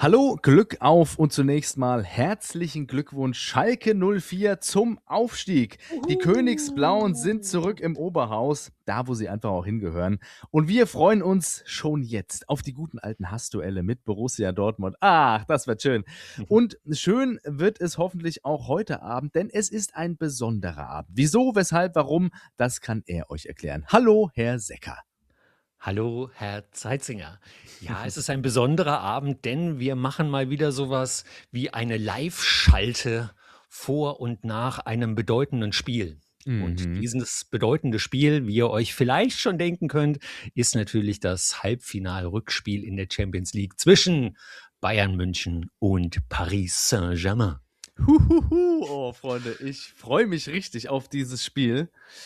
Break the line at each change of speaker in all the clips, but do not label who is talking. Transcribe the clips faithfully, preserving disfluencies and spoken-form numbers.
Hallo, Glück auf und zunächst mal herzlichen Glückwunsch Schalke null vier zum Aufstieg. Die Königsblauen sind zurück im Oberhaus, da wo sie einfach auch hingehören. Und wir freuen uns schon jetzt auf die guten alten Hassduelle mit Borussia Dortmund. Ach, das wird schön. Und schön wird es hoffentlich auch heute Abend, denn es ist ein besonderer Abend. Wieso, weshalb, warum, das kann er euch erklären. Hallo, Herr Secker.
Hallo, Herr Zeitzinger. Ja, es ist ein besonderer Abend, denn wir machen mal wieder sowas wie eine Live-Schalte vor und nach einem bedeutenden Spiel. Und
Mhm.
dieses bedeutende Spiel, wie ihr euch vielleicht schon denken könnt, ist natürlich das Halbfinal-Rückspiel in der Champions League zwischen Bayern München und Paris Saint-Germain.
Huhuhu. Oh, Freunde, ich freue mich richtig auf dieses Spiel.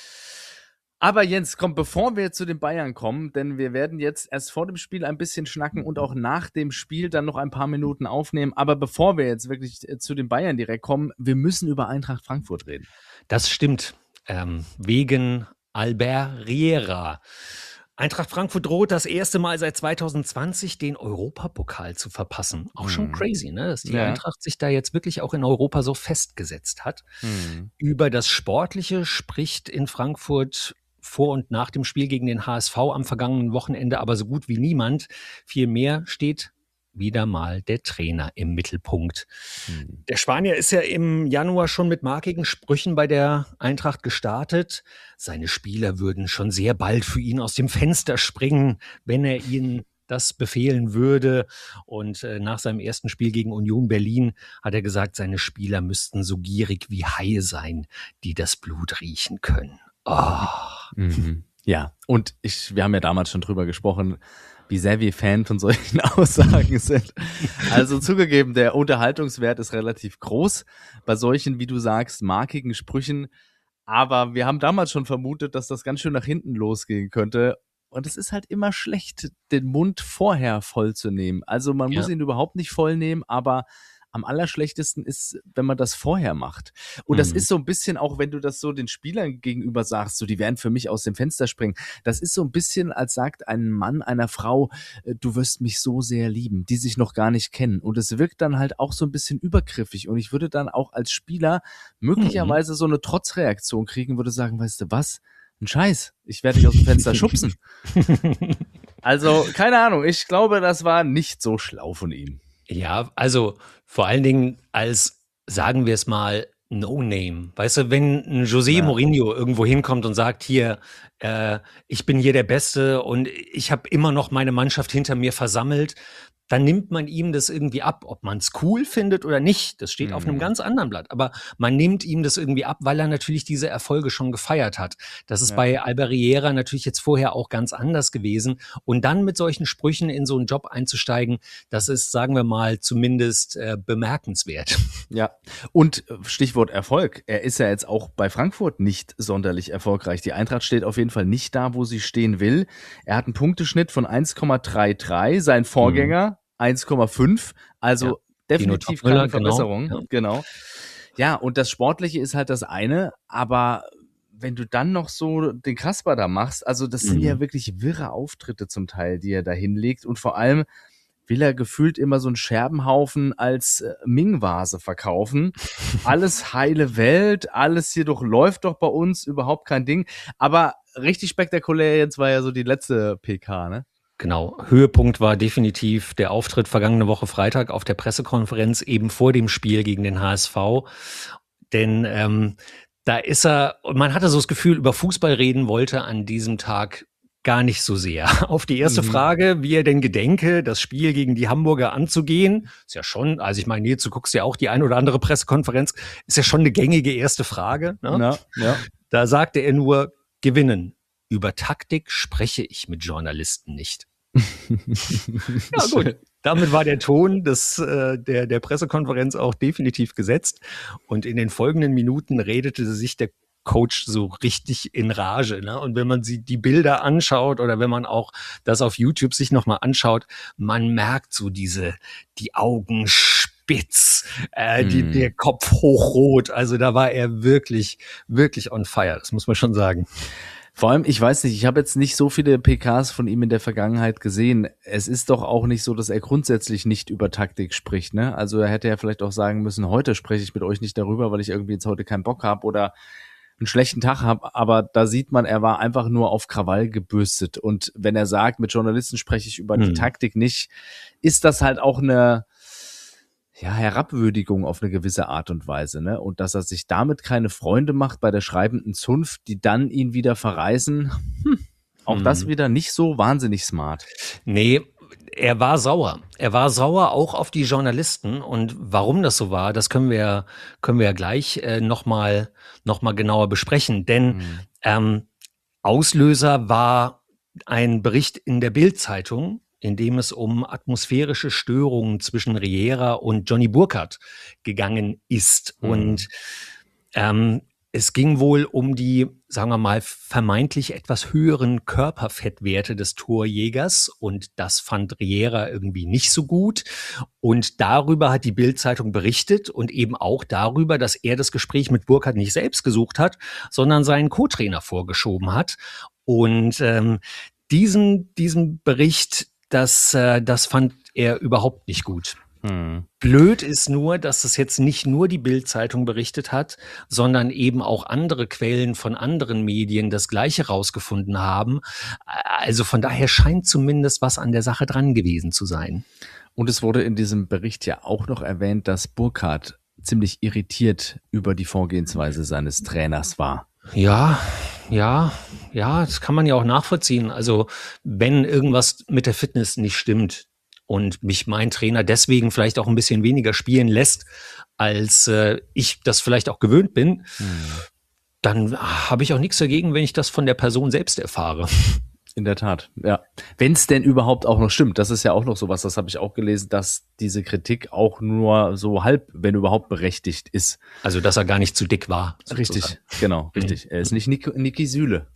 Aber Jens, komm, bevor wir zu den Bayern kommen, denn wir werden jetzt erst vor dem Spiel ein bisschen schnacken und auch nach dem Spiel dann noch ein paar Minuten aufnehmen. Aber bevor wir jetzt wirklich zu den Bayern direkt kommen, wir müssen über Eintracht Frankfurt reden.
Das stimmt. Ähm, wegen Albert Riera. Eintracht Frankfurt droht das erste Mal seit zwanzig zwanzig den Europapokal zu verpassen. Auch schon
Mhm.
crazy, ne? Dass die
Ja.
Eintracht sich da jetzt wirklich auch in Europa so festgesetzt hat.
Mhm.
Über das Sportliche spricht in Frankfurt vor und nach dem Spiel gegen den H S V am vergangenen Wochenende aber so gut wie niemand. Vielmehr steht wieder mal der Trainer im Mittelpunkt.
Mhm.
Der Spanier ist ja im Januar schon mit markigen Sprüchen bei der Eintracht gestartet. Seine Spieler würden schon sehr bald für ihn aus dem Fenster springen, wenn er ihnen das befehlen würde. Und äh, nach seinem ersten Spiel gegen Union Berlin hat er gesagt, seine Spieler müssten so gierig wie Haie sein, die das Blut riechen können. Oh.
Mhm. Ja, und ich, wir haben ja damals schon drüber gesprochen, wie sehr wir Fan von solchen Aussagen sind. Also zugegeben, der Unterhaltungswert ist relativ groß bei solchen, wie du sagst, markigen Sprüchen. Aber wir haben damals schon vermutet, dass das ganz schön nach hinten losgehen könnte. Und es ist halt immer schlecht, den Mund vorher voll zu nehmen. Also man
Ja.
muss ihn überhaupt nicht voll nehmen, aber am allerschlechtesten ist, wenn man das vorher macht. Und das
Mhm.
ist so ein bisschen auch, wenn du das so den Spielern gegenüber sagst, so die werden für mich aus dem Fenster springen. Das ist so ein bisschen, als sagt ein Mann einer Frau, äh, du wirst mich so sehr lieben, die sich noch gar nicht kennen. Und es wirkt dann halt auch so ein bisschen übergriffig. Und ich würde dann auch als Spieler möglicherweise so eine Trotzreaktion kriegen, würde sagen, weißt du was? Ein Scheiß. Ich werde dich aus dem Fenster schubsen. Also, keine Ahnung. Ich glaube, das war nicht so schlau von ihm.
Ja, also vor allen Dingen als, sagen wir es mal, No-Name. Weißt du, wenn ein José
Ja.
Mourinho irgendwo hinkommt und sagt, hier, äh, ich bin hier der Beste und ich habe immer noch meine Mannschaft hinter mir versammelt, dann nimmt man ihm das irgendwie ab, ob man es cool findet oder nicht. Das steht auf einem
Mhm.
ganz anderen Blatt. Aber man nimmt ihm das irgendwie ab, weil er natürlich diese Erfolge schon gefeiert hat. Das ist
Ja.
bei Albert Riera natürlich jetzt vorher auch ganz anders gewesen. Und dann mit solchen Sprüchen in so einen Job einzusteigen, das ist, sagen wir mal, zumindest äh, bemerkenswert.
Ja, und äh, Stichwort Erfolg. Er ist ja jetzt auch bei Frankfurt nicht sonderlich erfolgreich. Die Eintracht steht auf jeden Fall nicht da, wo sie stehen will. Er hat einen Punkteschnitt von eins Komma dreiunddreißig, sein Vorgänger eins Komma fünf. Also
Ja.
definitiv
Tino
keine
Topmöller, genau,
Verbesserung.
ja.
Genau. Ja, und das Sportliche ist halt das eine, aber wenn du dann noch so den Kasper da machst, also das sind ja
Mhm.
wirklich wirre Auftritte zum Teil, die er da hinlegt. Und vor allem will er gefühlt immer so einen Scherbenhaufen als äh, Ming-Vase verkaufen. Alles heile Welt, alles hier doch läuft doch bei uns, überhaupt kein Ding. Aber richtig spektakulär jetzt war ja so die letzte P K, ne?
Genau. Höhepunkt war definitiv der Auftritt vergangene Woche Freitag auf der Pressekonferenz eben vor dem Spiel gegen den H S V. Denn ähm, da ist er, und man hatte so das Gefühl, über Fußball reden wollte an diesem Tag gar nicht so sehr. Auf die erste
Mhm.
Frage, wie er denn gedenke, das Spiel gegen die Hamburger anzugehen, ist ja schon, also ich meine, jetzt du guckst ja auch die ein oder andere Pressekonferenz, ist ja schon eine gängige erste Frage. Ne?
Ja, ja.
Da sagte er nur, gewinnen. Über Taktik spreche ich mit Journalisten nicht. Ja gut, damit war der Ton des, äh, der, der Pressekonferenz auch definitiv gesetzt. Und in den folgenden Minuten redete sich der Coach so richtig in Rage. Ne? Und wenn man sich die Bilder anschaut oder wenn man auch das auf YouTube sich nochmal anschaut, man merkt so diese, die Augen spitz, äh, die,
Mm.
der Kopf hochrot. Also da war er wirklich, wirklich on fire. Das muss man schon sagen.
Vor allem, ich weiß nicht, ich habe jetzt nicht so viele P Ks von ihm in der Vergangenheit gesehen. Es ist doch auch nicht so, dass er grundsätzlich nicht über Taktik spricht, ne? Also er hätte ja vielleicht auch sagen müssen, heute spreche ich mit euch nicht darüber, weil ich irgendwie jetzt heute keinen Bock habe oder einen schlechten Tag habe. Aber da sieht man, er war einfach nur auf Krawall gebürstet. Und wenn er sagt, mit Journalisten spreche ich über hm. die Taktik nicht, ist das halt auch eine ja, Herabwürdigung auf eine gewisse Art und Weise, ne? Und dass er sich damit keine Freunde macht bei der schreibenden Zunft, die dann ihn wieder verreißen, hm, auch hm. das wieder nicht so wahnsinnig smart.
Nee, er war sauer. Er war sauer auch auf die Journalisten. Und warum das so war, das können wir, können wir ja gleich äh, nochmal noch mal genauer besprechen. Denn hm. ähm, Auslöser war ein Bericht in der Bild-Zeitung, in dem es um atmosphärische Störungen zwischen Riera und Johnny Burkhardt gegangen ist. Mhm. Und ähm, es ging wohl um die, sagen wir mal, vermeintlich etwas höheren Körperfettwerte des Torjägers. Und das fand Riera irgendwie nicht so gut. Und darüber hat die Bild-Zeitung berichtet und eben auch darüber, dass er das Gespräch mit Burkhardt nicht selbst gesucht hat, sondern seinen Co-Trainer vorgeschoben hat. Und ähm, diesen, diesen Bericht, Das, äh, das fand er überhaupt nicht gut. Hm. Blöd ist nur, dass es jetzt nicht nur die Bild-Zeitung berichtet hat, sondern eben auch andere Quellen von anderen Medien das Gleiche rausgefunden haben. Also von daher scheint zumindest was an der Sache dran gewesen zu sein.
Und es wurde in diesem Bericht ja auch noch erwähnt, dass Burkhardt ziemlich irritiert über die Vorgehensweise seines Trainers war.
Ja, ja, ja, das kann man ja auch nachvollziehen. Also wenn irgendwas mit der Fitness nicht stimmt und mich mein Trainer deswegen vielleicht auch ein bisschen weniger spielen lässt, als äh, ich das vielleicht auch gewöhnt bin, hm. dann habe ich auch nichts dagegen, wenn ich das von der Person selbst erfahre.
In der Tat, ja. Wenn es denn überhaupt auch noch stimmt, das ist ja auch noch sowas, das habe ich auch gelesen, dass diese Kritik auch nur so halb, wenn überhaupt, berechtigt ist.
Also, dass er gar nicht zu dick war.
Sozusagen. Richtig, genau, richtig. Mhm. Er ist nicht Nick, Niki Süle.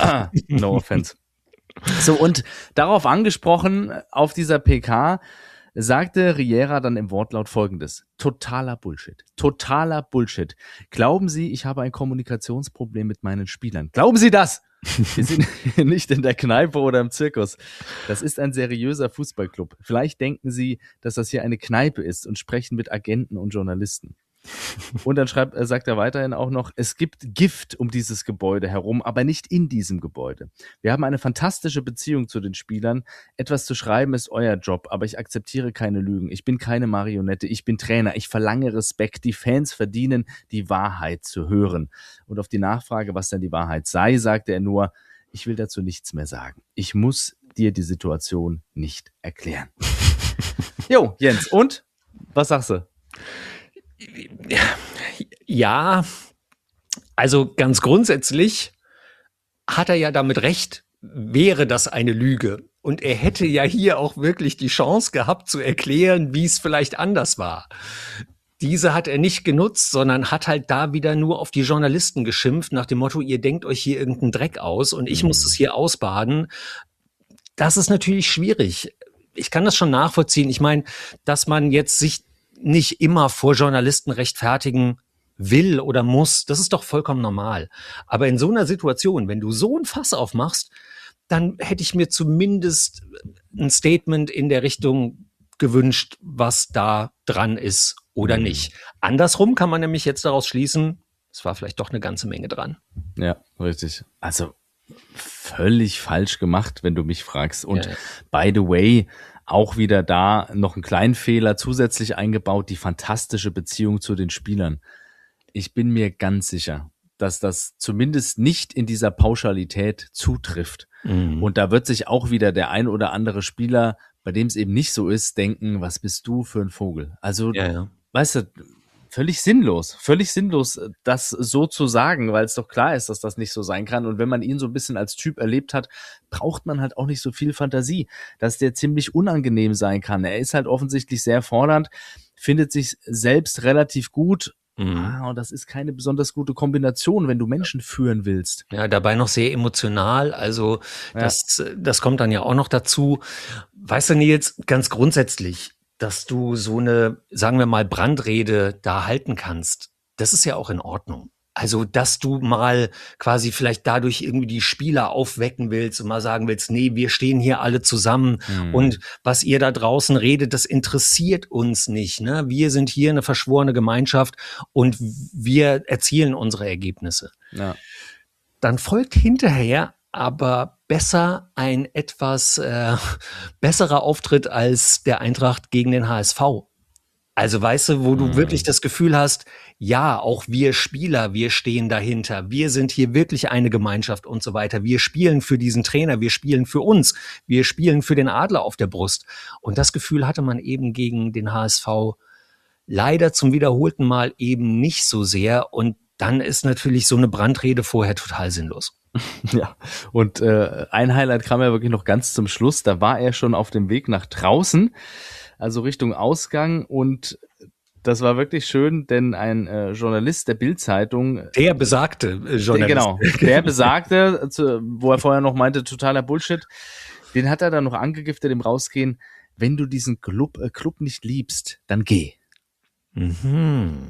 No offense. So, und darauf angesprochen, auf dieser P K, sagte Riera dann im Wortlaut Folgendes. Totaler Bullshit. Totaler Bullshit. Glauben Sie, ich habe ein Kommunikationsproblem mit meinen Spielern? Glauben Sie das? Wir sind nicht in der Kneipe oder im Zirkus. Das ist ein seriöser Fußballclub. Vielleicht denken Sie, dass das hier eine Kneipe ist und sprechen mit Agenten und Journalisten. Und dann schreibt, sagt er weiterhin auch noch, es gibt Gift um dieses Gebäude herum, aber nicht in diesem Gebäude. Wir haben eine fantastische Beziehung zu den Spielern. Etwas zu schreiben ist euer Job, aber ich akzeptiere keine Lügen. Ich bin keine Marionette, ich bin Trainer. Ich verlange Respekt. Die Fans verdienen, die Wahrheit zu hören. Und auf die Nachfrage, was denn die Wahrheit sei, sagte er nur, ich will dazu nichts mehr sagen. Ich muss dir die Situation nicht erklären. Jo, Jens, und? Was sagst du?
Ja, also ganz grundsätzlich hat er ja damit recht, wäre das eine Lüge. Und er hätte ja hier auch wirklich die Chance gehabt zu erklären, wie es vielleicht anders war. Diese hat er nicht genutzt, sondern hat halt da wieder nur auf die Journalisten geschimpft, nach dem Motto, ihr denkt euch hier irgendeinen Dreck aus und ich muss es hier ausbaden. Das ist natürlich schwierig. Ich kann das schon nachvollziehen. Ich meine, dass man jetzt sich nicht immer vor Journalisten rechtfertigen will oder muss, das ist doch vollkommen normal. Aber in so einer Situation, wenn du so ein Fass aufmachst, dann hätte ich mir zumindest ein Statement in der Richtung gewünscht, was da dran ist oder mhm. nicht. Andersrum kann man nämlich jetzt daraus schließen, es war vielleicht doch eine ganze Menge dran.
Ja, richtig. Also völlig falsch gemacht, wenn du mich fragst. Und ja, ja. by the way, auch wieder da noch einen kleinen Fehler zusätzlich eingebaut, die fantastische Beziehung zu den Spielern. Ich bin mir ganz sicher, dass das zumindest nicht in dieser Pauschalität zutrifft. Mhm. Und da wird sich auch wieder der ein oder andere Spieler, bei dem es eben nicht so ist, denken, was bist du für ein Vogel? Also, ja, ja. weißt du, völlig sinnlos, völlig sinnlos, das so zu sagen, weil es doch klar ist, dass das nicht so sein kann. Und wenn man ihn so ein bisschen als Typ erlebt hat, braucht man halt auch nicht so viel Fantasie, dass der ziemlich unangenehm sein kann. Er ist halt offensichtlich sehr fordernd, findet sich selbst relativ gut. Mhm. Ah, und das ist keine besonders gute Kombination, wenn du Menschen führen willst.
Ja, dabei noch sehr emotional. Also ja. das, das kommt dann ja auch noch dazu. Weißt du, Nils, ganz grundsätzlich, dass du so eine, sagen wir mal, Brandrede da halten kannst, das ist ja auch in Ordnung. Also, dass du mal quasi vielleicht dadurch irgendwie die Spieler aufwecken willst und mal sagen willst, nee, wir stehen hier alle zusammen
Hm.
und was ihr da draußen redet, das interessiert uns nicht, ne? Wir sind hier eine verschworene Gemeinschaft und wir erzielen unsere Ergebnisse.
Ja.
Dann folgt hinterher aber besser ein etwas äh, besserer Auftritt als der Eintracht gegen den H S V. Also weißt du, wo du
Mhm.
wirklich das Gefühl hast, ja, auch wir Spieler, wir stehen dahinter, wir sind hier wirklich eine Gemeinschaft und so weiter. Wir spielen für diesen Trainer, wir spielen für uns, wir spielen für den Adler auf der Brust. Und das Gefühl hatte man eben gegen den H S V leider zum wiederholten Mal eben nicht so sehr. Und dann ist natürlich so eine Brandrede vorher total sinnlos.
Ja, und äh, ein Highlight kam ja wirklich noch ganz zum Schluss. Da war er schon auf dem Weg nach draußen, also Richtung Ausgang. Und das war wirklich schön, denn ein äh, Journalist der Bild-Zeitung,
Der besagte äh, Journalist.
der, genau, der besagte, zu, wo er vorher noch meinte, totaler Bullshit, den hat er dann noch angegiftet im Rausgehen: Wenn du diesen Club, äh, Club nicht liebst, dann geh.
Mhm.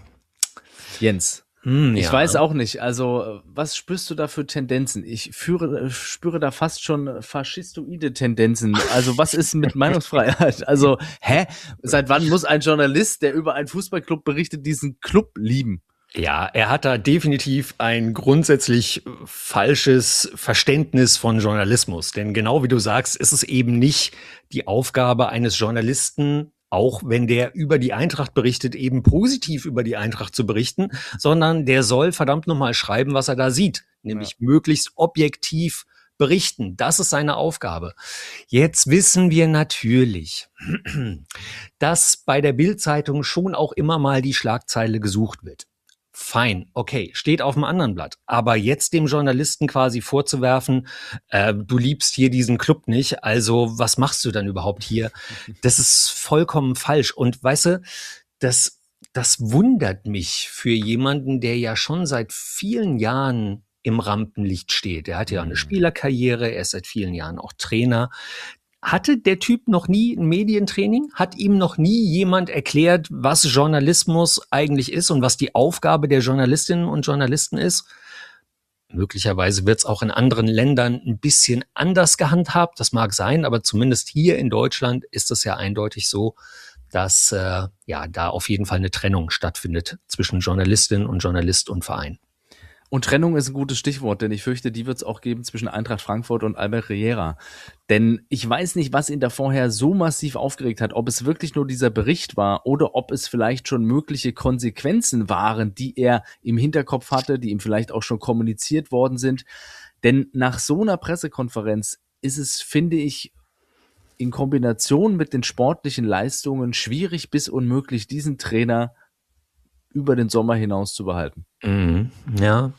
Jens.
Hm,
Ich
ja.
weiß auch nicht, also was spürst du da für Tendenzen? Ich führe, spüre da fast schon faschistoide Tendenzen. Also was ist mit Meinungsfreiheit? Also, hä? Seit wann muss ein Journalist, der über einen Fußballclub berichtet, diesen Club lieben?
Ja, er hat da definitiv ein grundsätzlich falsches Verständnis von Journalismus. Denn genau wie du sagst, ist es eben nicht die Aufgabe eines Journalisten, auch wenn der über die Eintracht berichtet, eben positiv über die Eintracht zu berichten, sondern der soll verdammt nochmal schreiben, was er da sieht, nämlich ja. möglichst objektiv berichten. Das ist seine Aufgabe. Jetzt wissen wir natürlich, dass bei der Bild-Zeitung schon auch immer mal die Schlagzeile gesucht wird. Fein, okay, steht auf dem anderen Blatt. Aber jetzt dem Journalisten quasi vorzuwerfen, äh, du liebst hier diesen Club nicht, also was machst du dann überhaupt hier? Das ist vollkommen falsch. Und weißt du, das, das wundert mich für jemanden, der ja schon seit vielen Jahren im Rampenlicht steht. Er hat ja eine Spielerkarriere, er ist seit vielen Jahren auch Trainer. Hatte der Typ noch nie ein Medientraining? Hat ihm noch nie jemand erklärt, was Journalismus eigentlich ist und was die Aufgabe der Journalistinnen und Journalisten ist? Möglicherweise wird es auch in anderen Ländern ein bisschen anders gehandhabt. Das mag sein, aber zumindest hier in Deutschland ist es ja eindeutig so, dass äh, ja da auf jeden Fall eine Trennung stattfindet zwischen Journalistin und Journalist und Verein.
Und Trennung ist ein gutes Stichwort, denn ich fürchte, die wird es auch geben zwischen Eintracht Frankfurt und Albert Riera. Denn ich weiß nicht, was ihn da vorher so massiv aufgeregt hat, ob es wirklich nur dieser Bericht war oder ob es vielleicht schon mögliche Konsequenzen waren, die er im Hinterkopf hatte, die ihm vielleicht auch schon kommuniziert worden sind. Denn nach so einer Pressekonferenz ist es, finde ich, in Kombination mit den sportlichen Leistungen schwierig bis unmöglich, diesen Trainer über den Sommer hinaus zu behalten.
Mhm, ja.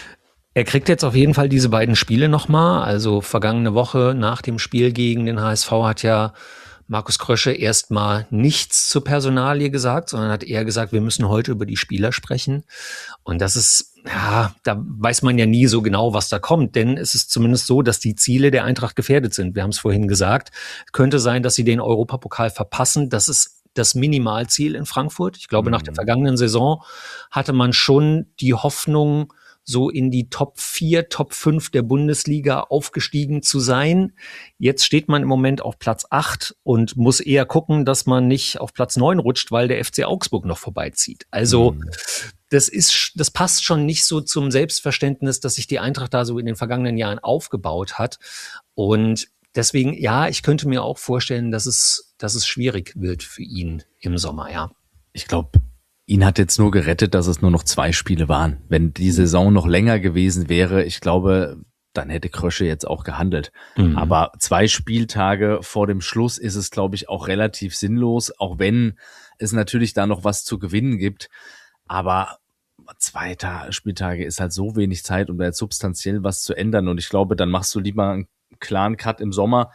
Er kriegt jetzt auf jeden Fall diese beiden Spiele nochmal. Also vergangene Woche nach dem Spiel gegen den H S V hat ja Markus Krösche erstmal nichts zur Personalie gesagt, sondern hat eher gesagt, wir müssen heute über die Spieler sprechen. Und das ist, ja, da weiß man ja nie so genau, was da kommt, denn es ist zumindest so, dass die Ziele der Eintracht gefährdet sind. Wir haben es vorhin gesagt. Könnte sein, dass sie den Europapokal verpassen. Das ist das Minimalziel in Frankfurt. Ich glaube, mhm. nach der vergangenen Saison hatte man schon die Hoffnung, so in die Top vier, Top fünf der Bundesliga aufgestiegen zu sein. Jetzt steht man im Moment auf Platz acht und muss eher gucken, dass man nicht auf Platz neun rutscht, weil der F C Augsburg noch vorbeizieht. Also mhm. das ist, das passt schon nicht so zum Selbstverständnis, dass sich die Eintracht da so in den vergangenen Jahren aufgebaut hat. Und deswegen, ja, ich könnte mir auch vorstellen, dass es, dass es schwierig wird für ihn im Sommer, ja.
Ich glaube, ihn hat jetzt nur gerettet, dass es nur noch zwei Spiele waren. Wenn die Saison noch länger gewesen wäre, ich glaube, dann hätte Krösche jetzt auch gehandelt. Mhm. Aber zwei Spieltage vor dem Schluss ist es, glaube ich, auch relativ sinnlos, auch wenn es natürlich da noch was zu gewinnen gibt. Aber zwei Ta- Spieltage ist halt so wenig Zeit, um da jetzt substanziell was zu ändern. Und ich glaube, dann machst du lieber einen klaren Cut im Sommer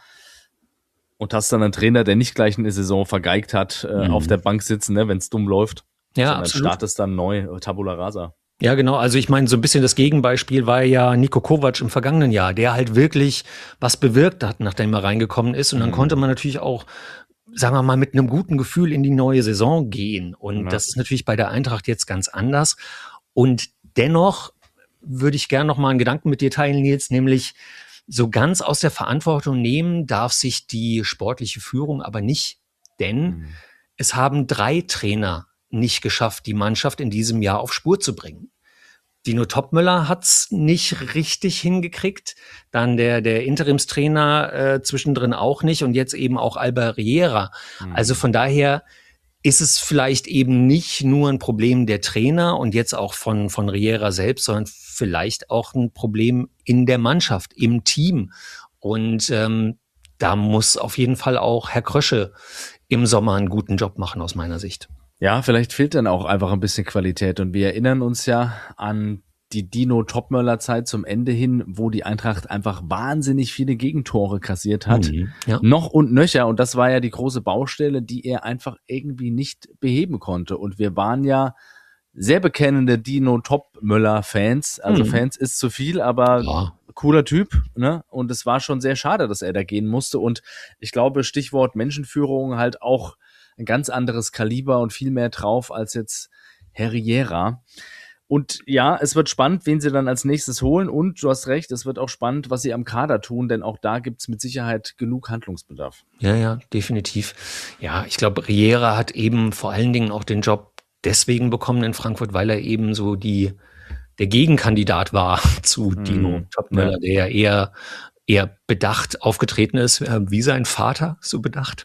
und hast dann einen Trainer, der nicht gleich eine Saison vergeigt hat, äh, mhm. auf der Bank sitzen, ne, wenn es dumm läuft.
Ja,
dann
absolut.
startest dann neu, Tabula Rasa.
Ja, genau. Also ich meine, so ein bisschen das Gegenbeispiel war ja Niko Kovac im vergangenen Jahr, der halt wirklich was bewirkt hat, nachdem er reingekommen ist. Und dann mhm. konnte man natürlich auch, sagen wir mal, mit einem guten Gefühl in die neue Saison gehen. Und ja. das ist natürlich bei der Eintracht jetzt ganz anders. Und dennoch würde ich gerne noch mal einen Gedanken mit dir teilen, Nils, nämlich so ganz aus der Verantwortung nehmen darf sich die sportliche Führung aber nicht, denn mhm. es haben drei Trainer nicht geschafft, die Mannschaft in diesem Jahr auf Spur zu bringen. Dino Topmöller hat's nicht richtig hingekriegt, dann der der Interimstrainer äh, zwischendrin auch nicht und jetzt eben auch Alba Riera. Mhm. Also von daher ist es vielleicht eben nicht nur ein Problem der Trainer und jetzt auch von von Riera selbst, sondern vielleicht auch ein Problem in der Mannschaft, im Team. Und ähm, da muss auf jeden Fall auch Herr Krösche im Sommer einen guten Job machen aus meiner Sicht.
Ja, vielleicht fehlt dann auch einfach ein bisschen Qualität und wir erinnern uns ja an die Dino-Topmöller-Zeit zum Ende hin, wo die Eintracht einfach wahnsinnig viele Gegentore kassiert hat. Mhm, ja. Noch und nöcher und das war ja die große Baustelle, die er einfach irgendwie nicht beheben konnte und wir waren ja sehr bekennende Dino-Topmöller-Fans, also mhm. Fans ist zu viel, aber ja. Cooler Typ, ne? Und es war schon sehr schade, dass er da gehen musste und ich glaube, Stichwort Menschenführung halt auch ein ganz anderes Kaliber und viel mehr drauf als jetzt Herr Riera. Und ja, es wird spannend, wen sie dann als nächstes holen. Und du hast recht, es wird auch spannend, was sie am Kader tun, denn auch da gibt's mit Sicherheit genug Handlungsbedarf.
Ja, ja, definitiv. Ja, ich glaube, Riera hat eben vor allen Dingen auch den Job deswegen bekommen in Frankfurt, weil er eben so die der Gegenkandidat war zu hm, Dino Topmöller, ja. der ja eher eher bedacht aufgetreten ist, äh, wie sein Vater, so bedacht.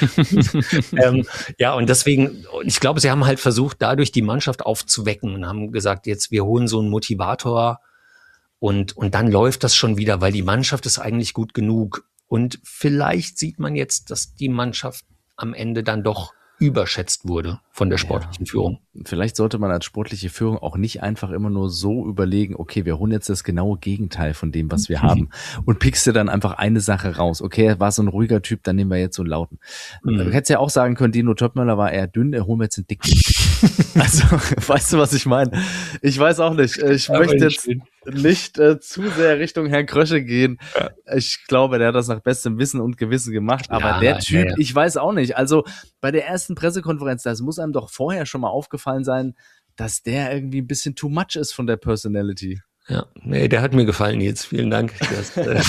ähm, ja, und deswegen, ich glaube, sie haben halt versucht, dadurch die Mannschaft aufzuwecken und haben gesagt, jetzt wir holen so einen Motivator und, und dann läuft das schon wieder, weil die Mannschaft ist eigentlich gut genug. Und vielleicht sieht man jetzt, dass die Mannschaft am Ende dann doch überschätzt wurde von der sportlichen ja. Führung.
Vielleicht sollte man als sportliche Führung auch nicht einfach immer nur so überlegen, okay, wir holen jetzt das genaue Gegenteil von dem, was wir haben und pickst dir dann einfach eine Sache raus. Okay, er war so ein ruhiger Typ, dann nehmen wir jetzt so einen lauten. Mhm. Du hättest ja auch sagen können, Dino Topmöller war eher dünn, er holen wir jetzt einen dicken. Also, weißt du, was ich meine? Ich weiß auch nicht. Ich ja, möchte jetzt schön. nicht äh, zu sehr Richtung Herrn Krösche gehen. Ja. Ich glaube, der hat das nach bestem Wissen und Gewissen gemacht. Aber ja, der Typ, ja, ja. ich weiß auch nicht. Also bei der ersten Pressekonferenz, das muss einem doch vorher schon mal aufgefallen sein, dass der irgendwie ein bisschen too much ist von der Personality.
Ja, nee, der hat mir gefallen jetzt. Vielen Dank. Das, äh,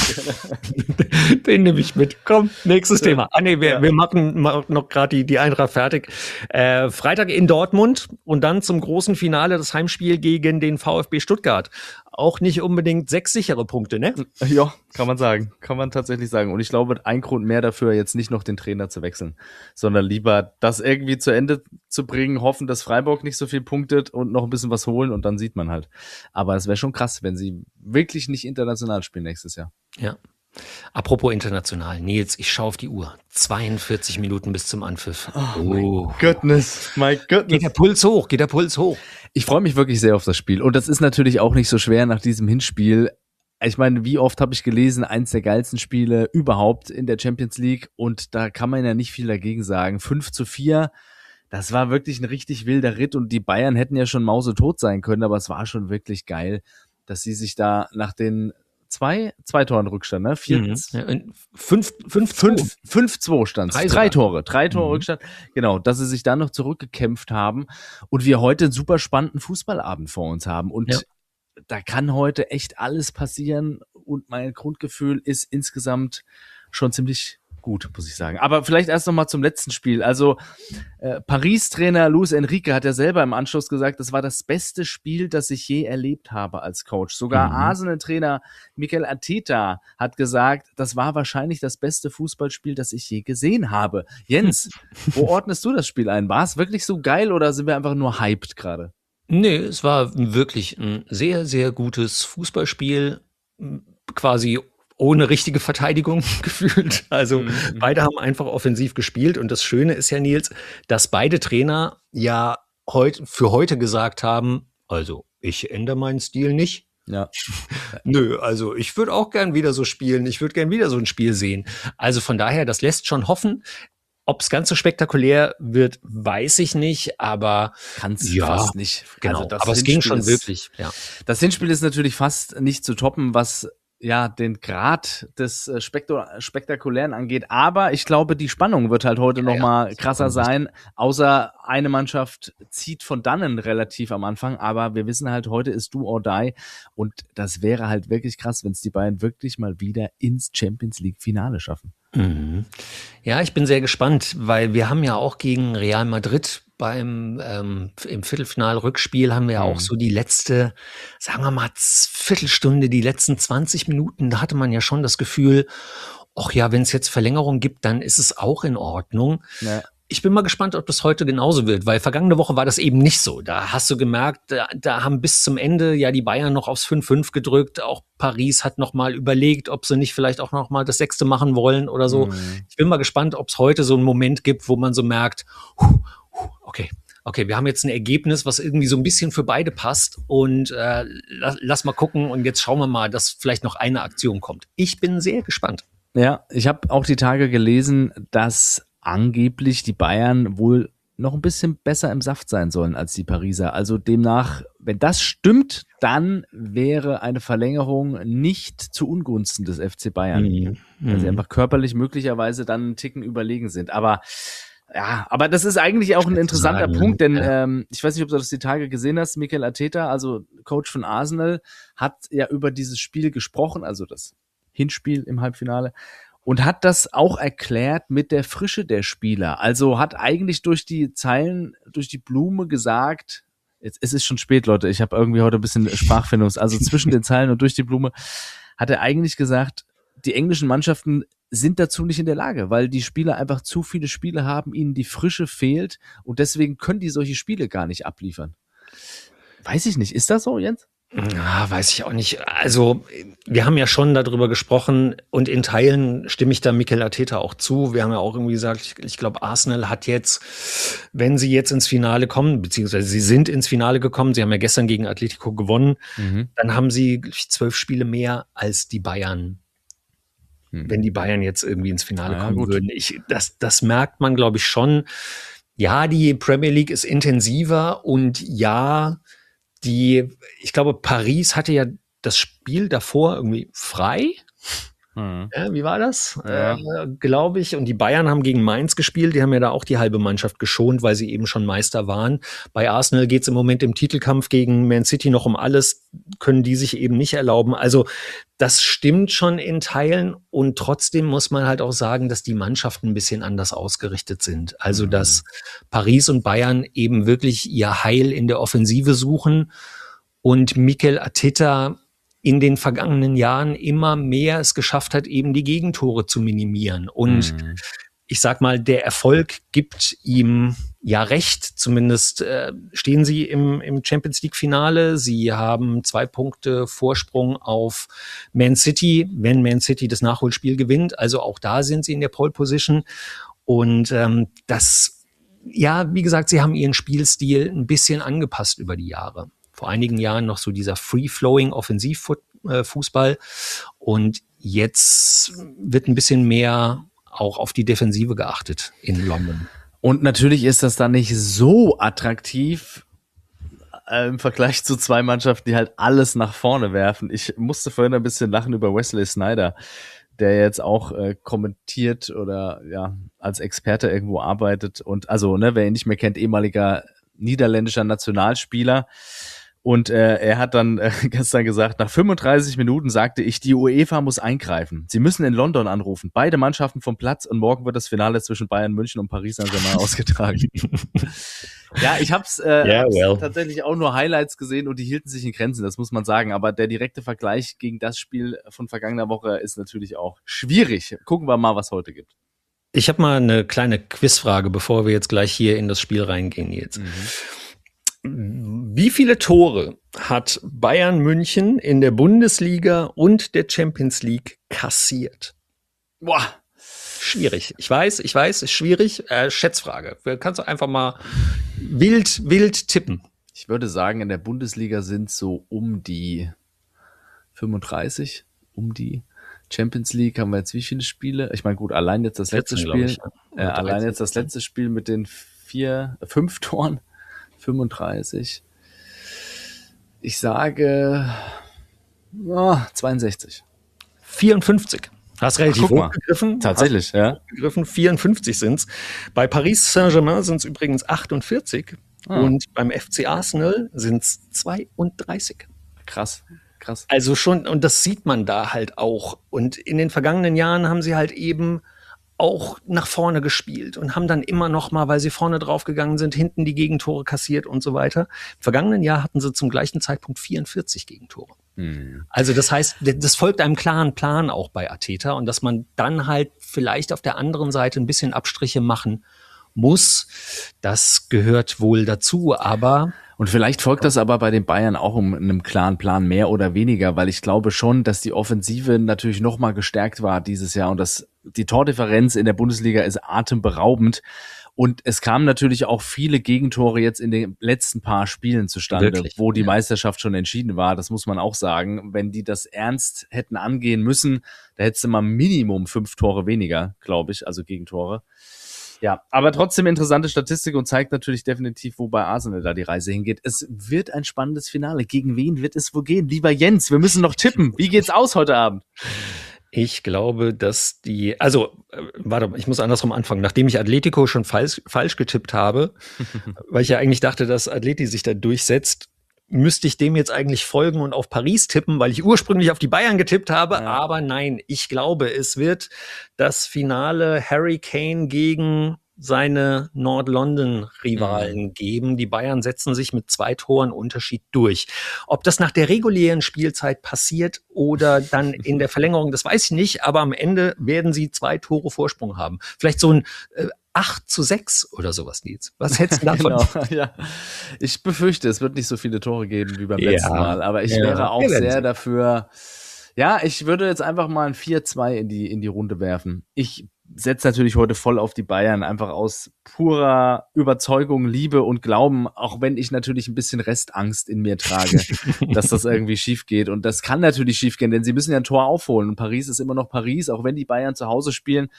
den nehme ich mit. Komm, nächstes Thema. Ah nee, wir, ja. wir machen noch gerade die, die Eintracht fertig. Äh, Freitag in Dortmund und dann zum großen Finale das Heimspiel gegen den VfB Stuttgart. Auch nicht unbedingt sechs sichere Punkte, ne?
Ja, kann man sagen. Kann man tatsächlich sagen. Und ich glaube, ein Grund mehr dafür, jetzt nicht noch den Trainer zu wechseln, sondern lieber das irgendwie zu Ende zu bringen, hoffen, dass Freiburg nicht so viel punktet und noch ein bisschen was holen und dann sieht man halt. Aber es wäre schon krass, wenn sie wirklich nicht international spielen nächstes Jahr.
Ja. Apropos international, Nils, ich schaue auf die Uhr. zweiundvierzig Minuten bis zum Anpfiff.
Oh, oh. my goodness, my goodness.
Geht der Puls hoch, geht der Puls hoch.
Ich freue mich wirklich sehr auf das Spiel. Und das ist natürlich auch nicht so schwer nach diesem Hinspiel. Ich meine, wie oft habe ich gelesen, eins der geilsten Spiele überhaupt in der Champions League. Und da kann man ja nicht viel dagegen sagen. fünf zu vier, das war wirklich ein richtig wilder Ritt. Und die Bayern hätten ja schon mausetot sein können. Aber es war schon wirklich geil, dass sie sich da nach den Zwei, zwei Toren Rückstand, ne? Vier, mhm. ja,
fünf, fünf,
fünf, fünf, zwei stand
drei,
drei Tore, drei Tore mhm. Rückstand. Genau, dass sie sich dann noch zurückgekämpft haben und wir heute einen super spannenden Fußballabend vor uns haben. Und ja. da kann heute echt alles passieren und mein Grundgefühl ist insgesamt schon ziemlich gut, muss ich sagen. Aber vielleicht erst noch mal zum letzten Spiel. Also äh, Paris-Trainer Luis Enrique hat ja selber im Anschluss gesagt, das war das beste Spiel, das ich je erlebt habe als Coach. Sogar mhm. Arsenal-Trainer Mikel Arteta hat gesagt, das war wahrscheinlich das beste Fußballspiel, das ich je gesehen habe. Jens, wo ordnest du das Spiel ein? War es wirklich so geil oder sind wir einfach nur hyped gerade?
Nee, es war wirklich ein sehr, sehr gutes Fußballspiel, quasi ohne richtige Verteidigung gefühlt. Also mhm. beide haben einfach offensiv gespielt. Und das Schöne ist ja, Nils, dass beide Trainer ja heut, für heute gesagt haben, also ich ändere meinen Stil nicht.
Ja.
Nö, also ich würde auch gern wieder so spielen. Ich würde gern wieder so ein Spiel sehen. Also von daher, das lässt schon hoffen. Ob es ganz so spektakulär wird, weiß ich nicht, aber
kann's
ja,
fast nicht.
Genau,
also das
aber es ging schon ist, wirklich. Ja.
Das Hinspiel ist natürlich fast nicht zu toppen, was ja, den Grad des äh, Spektor- Spektakulären angeht. Aber ich glaube, die Spannung wird halt heute
Ja,
noch
ja,
mal
das ist
krasser
vollkommen
sein. Außer eine Mannschaft zieht von dannen relativ am Anfang. Aber wir wissen halt, heute ist do or die. Und das wäre halt wirklich krass, wenn es die Bayern wirklich mal wieder ins Champions League Finale schaffen.
Mhm. Ja, ich bin sehr gespannt, weil wir haben ja auch gegen Real Madrid beim ähm, im Viertelfinal-Rückspiel haben wir ja auch
Mhm.
so die letzte, sagen wir mal, z- Viertelstunde, die letzten zwanzig Minuten, da hatte man ja schon das Gefühl, ach ja, wenn es jetzt Verlängerung gibt, dann ist es auch in Ordnung.
Ja.
Ich bin mal gespannt, ob das heute genauso wird, weil vergangene Woche war das eben nicht so. Da hast du gemerkt, da, da haben bis zum Ende ja die Bayern noch aufs fünf fünf gedrückt. Auch Paris hat noch mal überlegt, ob sie nicht vielleicht auch noch mal das Sechste machen wollen oder so.
Mhm.
Ich bin mal gespannt, ob es heute so einen Moment gibt, wo man so merkt, huh, huh, okay, okay, wir haben jetzt ein Ergebnis, was irgendwie so ein bisschen für beide passt und äh, lass, lass mal gucken und jetzt schauen wir mal, dass vielleicht noch eine Aktion kommt. Ich bin sehr gespannt.
Ja, ich habe auch die Tage gelesen, dass angeblich die Bayern wohl noch ein bisschen besser im Saft sein sollen als die Pariser. Also demnach, wenn das stimmt, dann wäre eine Verlängerung nicht zu Ungunsten des F C Bayern,
Mhm.
weil sie
Mhm.
einfach körperlich möglicherweise dann einen Ticken überlegen sind. Aber ja, aber das ist eigentlich auch ein
Schwer zu
interessanter
sagen,
Punkt, denn
ja.
ähm, ich weiß nicht, ob du das die Tage gesehen hast. Mikel Arteta, also Coach von Arsenal, hat ja über dieses Spiel gesprochen, also das Hinspiel im Halbfinale, und hat das auch erklärt mit der Frische der Spieler. Also hat eigentlich durch die Zeilen, durch die Blume gesagt, jetzt, es ist schon spät, Leute, ich habe irgendwie heute ein bisschen Sprachfindungs, also zwischen den Zeilen und durch die Blume, hat er eigentlich gesagt, die englischen Mannschaften sind dazu nicht in der Lage, weil die Spieler einfach zu viele Spiele haben, ihnen die Frische fehlt und deswegen können die solche Spiele gar nicht abliefern. Weiß ich nicht, ist das so, Jens?
Ja, weiß ich auch nicht. Also, wir haben ja schon darüber gesprochen und in Teilen stimme ich da Mikel Arteta auch zu. Wir haben ja auch irgendwie gesagt, ich, ich glaube, Arsenal hat jetzt, wenn sie jetzt ins Finale kommen, beziehungsweise sie sind ins Finale gekommen, sie haben ja gestern gegen Atletico gewonnen,
Mhm.
dann haben sie glaub ich, zwölf Spiele mehr als die Bayern.
Hm.
Wenn die Bayern jetzt irgendwie ins Finale
Ah ja,
kommen
gut.
würden. Ich, das, das merkt man, glaube ich, schon. Ja, die Premier League ist intensiver und ja, die, ich glaube, Paris hatte ja das Spiel davor irgendwie frei.
Mhm.
Ja, wie war das?
Ja.
Äh, glaube ich. Und die Bayern haben gegen Mainz gespielt. Die haben ja da auch die halbe Mannschaft geschont, weil sie eben schon Meister waren. Bei Arsenal geht es im Moment im Titelkampf gegen Man City noch um alles. Können die sich eben nicht erlauben. Also das stimmt schon in Teilen. Und trotzdem muss man halt auch sagen, dass die Mannschaften ein bisschen anders ausgerichtet sind. Also
Mhm.
dass Paris und Bayern eben wirklich ihr Heil in der Offensive suchen. Und Mikel Arteta in den vergangenen Jahren immer mehr es geschafft hat, eben die Gegentore zu minimieren. Und
Mhm.
ich sag mal, der Erfolg gibt ihm ja recht. Zumindest äh, stehen sie im, im Champions League Finale. Sie haben zwei Punkte Vorsprung auf Man City, wenn Man City das Nachholspiel gewinnt. Also auch da sind sie in der Pole Position. Und ähm, das, ja, wie gesagt, sie haben ihren Spielstil ein bisschen angepasst über die Jahre. Vor einigen Jahren noch so dieser free-flowing Offensivfußball. Und jetzt wird ein bisschen mehr auch auf die Defensive geachtet in London.
Und natürlich ist das dann nicht so attraktiv äh, im Vergleich zu zwei Mannschaften, die halt alles nach vorne werfen. Ich musste vorhin ein bisschen lachen über Wesley Sneijder, der jetzt auch äh, kommentiert oder ja als Experte irgendwo arbeitet und also ne, wer ihn nicht mehr kennt, ehemaliger niederländischer Nationalspieler. Und äh, er hat dann äh, gestern gesagt, nach fünfunddreißig Minuten sagte ich, die UEFA muss eingreifen. Sie müssen in London anrufen. Beide Mannschaften vom Platz und morgen wird das Finale zwischen Bayern München und Paris Saint-Germain ausgetragen. Ja, ich hab's, äh,
Yeah,
hab's
well.
tatsächlich auch nur Highlights gesehen und die hielten sich in Grenzen, das muss man sagen. Aber der direkte Vergleich gegen das Spiel von vergangener Woche ist natürlich auch schwierig. Gucken wir mal, was heute gibt.
Ich habe mal eine kleine Quizfrage, bevor wir jetzt gleich hier in das Spiel reingehen jetzt. Wie viele Tore hat Bayern München in der Bundesliga und der Champions League kassiert?
Boah.
Schwierig. Ich weiß, ich weiß, ist schwierig. Äh, Schätzfrage. Kannst du einfach mal wild, wild tippen?
Ich würde sagen, in der Bundesliga sind so um die fünfunddreißig, um die Champions League haben wir jetzt wie viele Spiele? Ich meine, gut, allein jetzt das letzte
vierzehn,
Spiel,
glaube ich,
äh, allein jetzt das letzte Spiel mit den vier, äh, fünf Toren, fünfunddreißig. Ich sage oh, zweiundsechzig.
vierundfünfzig. Hast relativ
Ach, guck mal.
hoch gegriffen.
Tatsächlich, ja.
Hoch gegriffen, vierundfünfzig sind's. Bei Paris Saint-Germain sind es übrigens achtundvierzig. Ah. Und beim F C Arsenal sind es zweiunddreißig.
Krass, krass.
Also schon, und das sieht man da halt auch. Und in den vergangenen Jahren haben sie halt eben auch nach vorne gespielt und haben dann immer noch mal, weil sie vorne draufgegangen sind, hinten die Gegentore kassiert und so weiter. Im vergangenen Jahr hatten sie zum gleichen Zeitpunkt vierundvierzig Gegentore. Hm. Also das heißt, das folgt einem klaren Plan auch bei Arteta und dass man dann halt vielleicht auf der anderen Seite ein bisschen Abstriche machen muss, das gehört wohl dazu, aber...
Und vielleicht folgt das aber bei den Bayern auch um einem klaren Plan mehr oder weniger, weil ich glaube schon, dass die Offensive natürlich noch mal gestärkt war dieses Jahr und das, die Tordifferenz in der Bundesliga ist atemberaubend. Und es kamen natürlich auch viele Gegentore jetzt in den letzten paar Spielen zustande, Wirklich? wo die ja. Meisterschaft schon entschieden war. Das muss man auch sagen. Wenn die das ernst hätten angehen müssen, da hättest du mal Minimum fünf Tore weniger, glaube ich, also Gegentore. Ja, aber trotzdem interessante Statistik und zeigt natürlich definitiv, wo bei Arsenal da die Reise hingeht. Es wird ein spannendes Finale. Gegen wen wird es wo gehen? Lieber Jens, wir müssen noch tippen. Wie geht's aus heute Abend?
Ich glaube, dass die, also, äh, warte, ich muss andersrum anfangen. Nachdem ich Atletico schon falsch, falsch getippt habe, weil ich ja eigentlich dachte, dass Atleti sich da durchsetzt, müsste ich dem jetzt eigentlich folgen und auf Paris tippen, weil ich ursprünglich auf die Bayern getippt habe. Ja. Aber nein, ich glaube, es wird das Finale Harry Kane gegen seine Nord-London-Rivalen mhm. geben. Die Bayern setzen sich mit zwei Toren Unterschied durch. Ob das nach der regulären Spielzeit passiert oder dann in der Verlängerung, das weiß ich nicht. Aber am Ende werden sie zwei Tore Vorsprung haben. Vielleicht so ein äh, acht zu sechs oder sowas, Nils. Was hältst du davon?
Genau, ja. Ich befürchte, es wird nicht so viele Tore geben wie beim ja, letzten Mal, aber ich ja, wäre auch sehr sehen. dafür, ja, ich würde jetzt einfach mal ein vier zwei in die, in die Runde werfen. Ich setze natürlich heute voll auf die Bayern, einfach aus purer Überzeugung, Liebe und Glauben, auch wenn ich natürlich ein bisschen Restangst in mir trage, dass das irgendwie schief geht. Und das kann natürlich schief gehen, denn sie müssen ja ein Tor aufholen. Und Paris ist immer noch Paris, auch wenn die Bayern zu Hause spielen.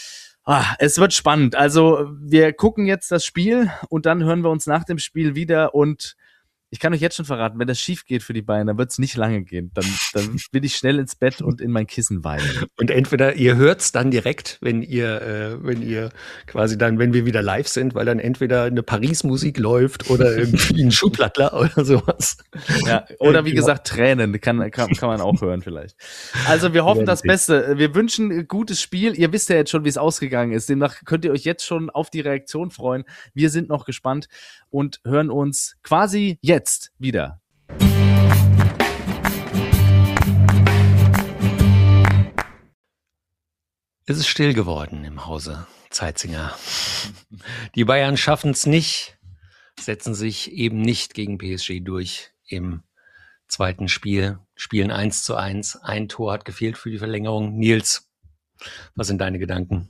Ah, es wird spannend. Also wir gucken jetzt das Spiel und dann hören wir uns nach dem Spiel wieder und ich kann euch jetzt schon verraten, wenn das schief geht für die Bayern, dann wird es nicht lange gehen. Dann, dann will ich schnell ins Bett und in mein Kissen weinen.
Und entweder ihr hört's dann direkt, wenn ihr, äh, wenn ihr quasi dann, wenn wir wieder live sind, weil dann entweder eine Paris-Musik läuft oder irgendwie ein Schuhplattler oder sowas.
Ja, oder wie gesagt Tränen, kann, kann, kann man auch hören vielleicht. Also wir hoffen das Beste. Wir wünschen ein gutes Spiel. Ihr wisst ja jetzt schon, wie es ausgegangen ist. Demnach könnt ihr euch jetzt schon auf die Reaktion freuen. Wir sind noch gespannt und hören uns quasi jetzt Jetzt wieder.
Es ist still geworden im Hause Zeitzinger. Die Bayern schaffen es nicht, setzen sich eben nicht gegen P S G durch im zweiten Spiel, spielen eins zu eins. Ein Tor hat gefehlt für die Verlängerung. Nils, was sind deine Gedanken?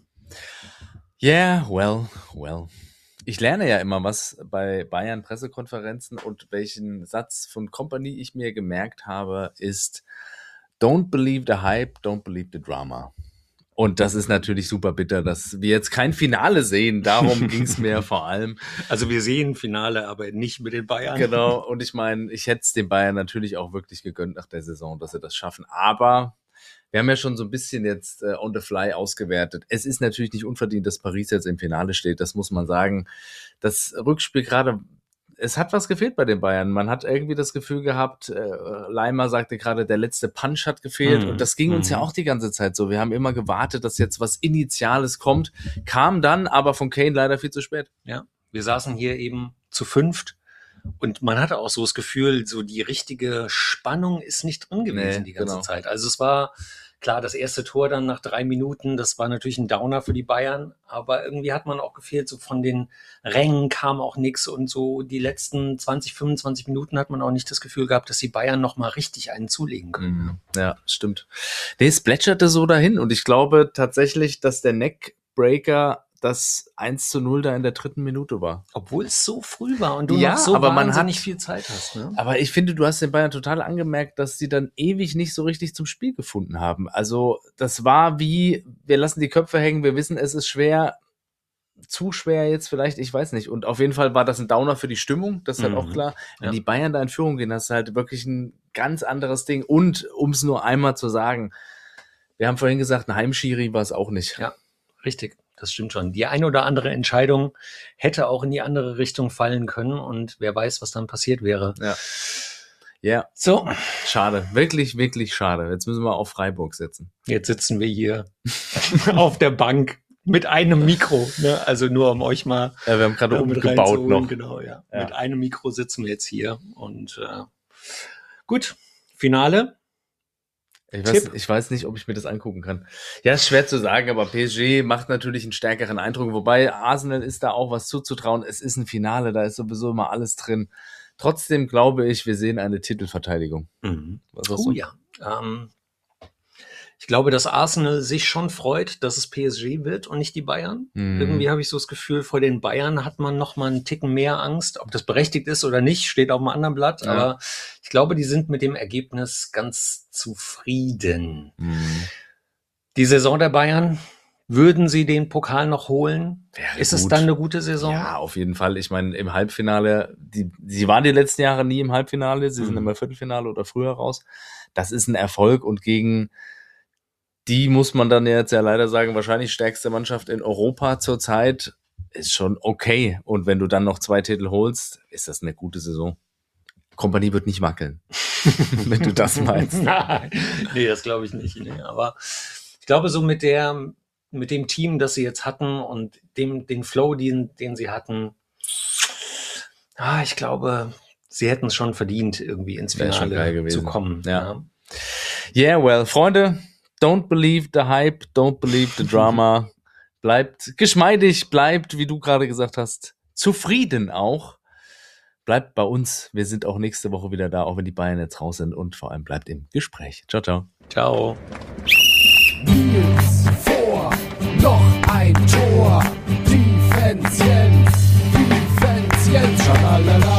Yeah, well, well. Ich lerne ja immer was bei Bayern-Pressekonferenzen und welchen Satz von Kompany ich mir gemerkt habe, ist Don't believe the hype, don't believe the drama. Und das ist natürlich super bitter, dass wir jetzt kein Finale sehen. Darum ging es mir vor allem.
Also wir sehen Finale, aber nicht mit den Bayern.
Genau, und ich meine, ich hätte es den Bayern natürlich auch wirklich gegönnt nach der Saison, dass sie das schaffen. Aber wir haben ja schon so ein bisschen jetzt äh, on the fly ausgewertet. Es ist natürlich nicht unverdient, dass Paris jetzt im Finale steht, das muss man sagen. Das Rückspiel gerade, es hat was gefehlt bei den Bayern. Man hat irgendwie das Gefühl gehabt, äh, Leimer sagte gerade, der letzte Punch hat gefehlt. Mhm. Und das ging uns mhm. ja auch die ganze Zeit so. Wir haben immer gewartet, dass jetzt was Initiales kommt. Kam dann, aber von Kane leider viel zu spät.
Ja, wir saßen hier eben zu fünft. Und man hatte auch so das Gefühl, so die richtige Spannung ist nicht drin gewesen nee, die ganze genau. Zeit. Also es war klar, das erste Tor dann nach drei Minuten, das war natürlich ein Downer für die Bayern, aber irgendwie hat man auch gefehlt, so von den Rängen kam auch nichts und so die letzten zwanzig, fünfundzwanzig Minuten hat man auch nicht das Gefühl gehabt, dass die Bayern nochmal richtig einen zulegen können.
Ja, stimmt. Nee, es plätscherte so dahin und ich glaube tatsächlich, dass der Neckbreaker das eins zu null da in der dritten Minute war.
Obwohl es so früh war und du
ja,
noch so
aber man hat
nicht viel Zeit hast. Ne?
Aber ich finde, du hast den Bayern total angemerkt, dass sie dann ewig nicht so richtig zum Spiel gefunden haben. Also das war wie, wir lassen die Köpfe hängen, wir wissen, es ist schwer, zu schwer jetzt vielleicht, ich weiß nicht. Und auf jeden Fall war das ein Downer für die Stimmung, das ist halt mhm. auch klar. Wenn ja. die Bayern da in Führung gehen, das ist halt wirklich ein ganz anderes Ding. Und um es nur einmal zu sagen, Wir haben vorhin gesagt, ein Heimschiri war es auch nicht.
Ja, richtig. Das stimmt schon. Die eine oder andere Entscheidung hätte auch in die andere Richtung fallen können und wer weiß, was dann passiert wäre.
Ja. Ja.
So.
Schade. Wirklich, wirklich schade. Jetzt müssen wir auf Freiburg setzen.
Jetzt sitzen wir hier auf der Bank mit einem Mikro. Ne? Also nur um euch mal.
Ja, wir haben gerade
äh,
umgebaut noch.
Genau, ja.
Ja.
Mit einem Mikro sitzen wir jetzt hier und äh, gut. Finale.
Ich weiß, ich weiß nicht, ob ich mir das angucken kann. Ja, ist schwer zu sagen, aber P S G macht natürlich einen stärkeren Eindruck. Wobei Arsenal ist da auch was zuzutrauen. Es ist ein Finale, da ist sowieso immer alles drin. Trotzdem glaube ich, wir sehen eine Titelverteidigung.
Mhm.
Was hast
Oh
du?
ja. Ähm, ich glaube, dass Arsenal sich schon freut, dass es P S G wird und nicht die Bayern.
Mhm.
Irgendwie habe ich so das Gefühl, vor den Bayern hat man noch mal einen Ticken mehr Angst. Ob das berechtigt ist oder nicht, steht auf einem anderen Blatt.
Ja.
Aber ich glaube, die sind mit dem Ergebnis ganz zufrieden.
Mhm.
Die Saison der Bayern, würden sie den Pokal noch holen?
Wäre
Ist es
gut.
dann eine gute Saison?
Ja, auf jeden Fall. Ich meine, im Halbfinale, die, sie waren die letzten Jahre nie im Halbfinale, sie sind
Mhm.
immer Viertelfinale oder früher raus. Das ist ein Erfolg und gegen die muss man dann jetzt ja leider sagen, wahrscheinlich stärkste Mannschaft in Europa zurzeit ist schon okay. Und wenn du dann noch zwei Titel holst, ist das eine gute Saison. Kompanie wird nicht wackeln, wenn du das meinst.
Nein, nee, das glaube ich nicht. Nee. Aber ich glaube, so mit der, mit dem Team, das sie jetzt hatten und dem, den Flow, den, den sie hatten, ah, ich glaube, sie hätten es schon verdient, irgendwie ins
Wäre schon geil
Finale
gewesen.
zu kommen.
Ja. Yeah, well, Freunde, don't believe the hype, don't believe the drama. Bleibt geschmeidig, bleibt, wie du gerade gesagt hast, zufrieden auch. Bleibt bei uns. Wir sind auch nächste Woche wieder da, auch wenn die Bayern jetzt raus sind. Und vor allem bleibt im Gespräch. Ciao, ciao.
Ciao.
Nils vor, noch ein Tor. Defense Jens, Defense Jens, schalalala.